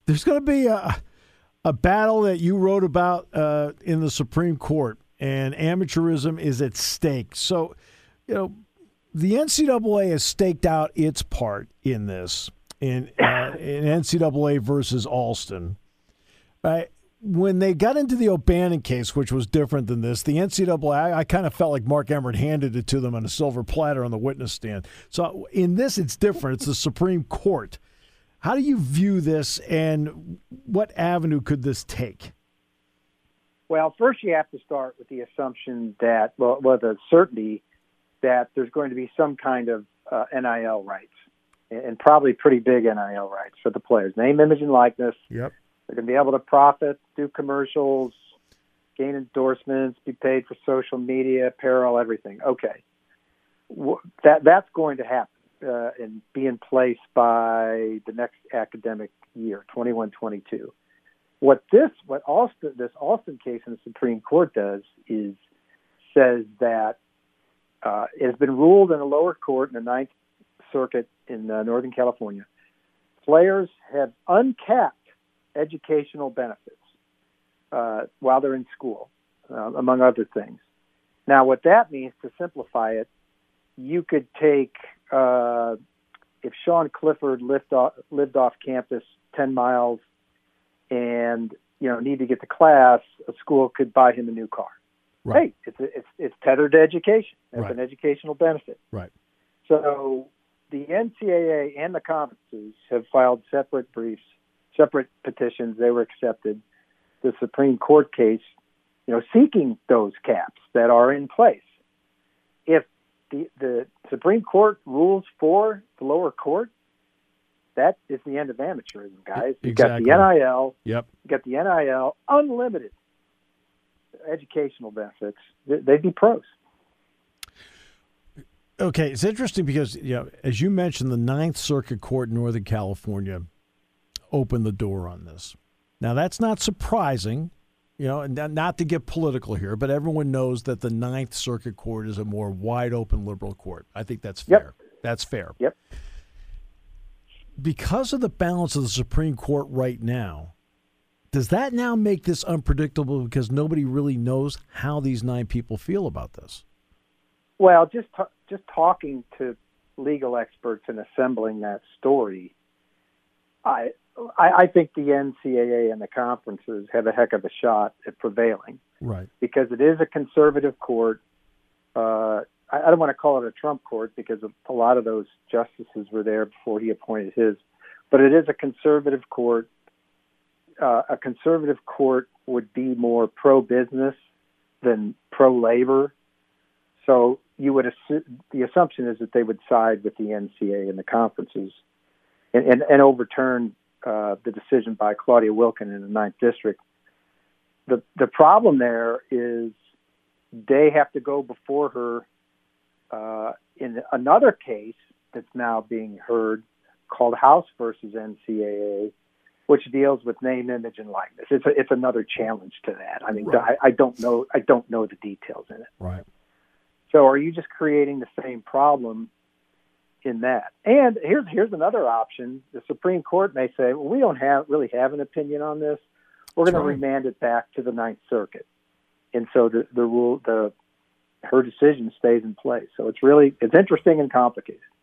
there's going to be a battle that you wrote about in the Supreme Court, and amateurism is at stake. So, the NCAA has staked out its part in this, in NCAA versus Alston. When they got into the O'Bannon case, which was different than this, the NCAA, I kind of felt like Mark Emmert handed it to them on a silver platter on the witness stand. So in this, it's different. It's the Supreme Court. How do you view this, and what avenue could this take? Well, first you have to start with the assumption that, the certainty that there's going to be some kind of NIL rights, and probably pretty big NIL rights for the players. Name, image, and likeness. Yep. They're going to be able to profit, do commercials, gain endorsements, be paid for social media, apparel, everything. Okay. That's going to happen and be in place by the next academic year, 21-22. What this Alston case in the Supreme Court does is says that it has been ruled in a lower court in the Ninth Circuit in Northern California. Players have uncapped educational benefits while they're in school, among other things. Now, what that means, to simplify it, you could take, if Sean Clifford lived off campus 10 miles and need to get to class, a school could buy him a new car. Right. Hey, it's tethered to education. It's Right. an educational benefit. Right. So the NCAA and the conferences have filed separate briefs, separate petitions. They were accepted. The Supreme Court case, seeking those caps that are in place. If the Supreme Court rules for the lower court, that is the end of amateurism, guys. You've got the NIL. Yep. You've got the NIL, unlimited educational benefits. They'd be pros. Okay, it's interesting because, as you mentioned, the Ninth Circuit Court in Northern California opened the door on this. Now, that's not surprising, not to get political here, but everyone knows that the Ninth Circuit Court is a more wide-open liberal court. I think that's fair. Yep. That's fair. Yep. Because of the balance of the Supreme Court right now, does that now make this unpredictable because nobody really knows how these 9 people feel about this? Well, just talking to legal experts and assembling that story, I think the NCAA and the conferences have a heck of a shot at prevailing. Right. Because it is a conservative court. I don't want to call it a Trump court because a lot of those justices were there before he appointed his. But it is a conservative court. A conservative court would be more pro-business than pro-labor. So the assumption is that they would side with the NCAA and the conferences and overturn the decision by Claudia Wilken in the 9th District. The problem there is they have to go before her in another case that's now being heard called House versus NCAA, which deals with name, image, and likeness. It's another challenge to that. I mean, right. I don't know the details in it. Right. So are you just creating the same problem in that? And here's another option. The Supreme Court may say, well, we don't really have an opinion on this. We're going to remand it back to the Ninth Circuit. And so her decision stays in place. So it's interesting and complicated.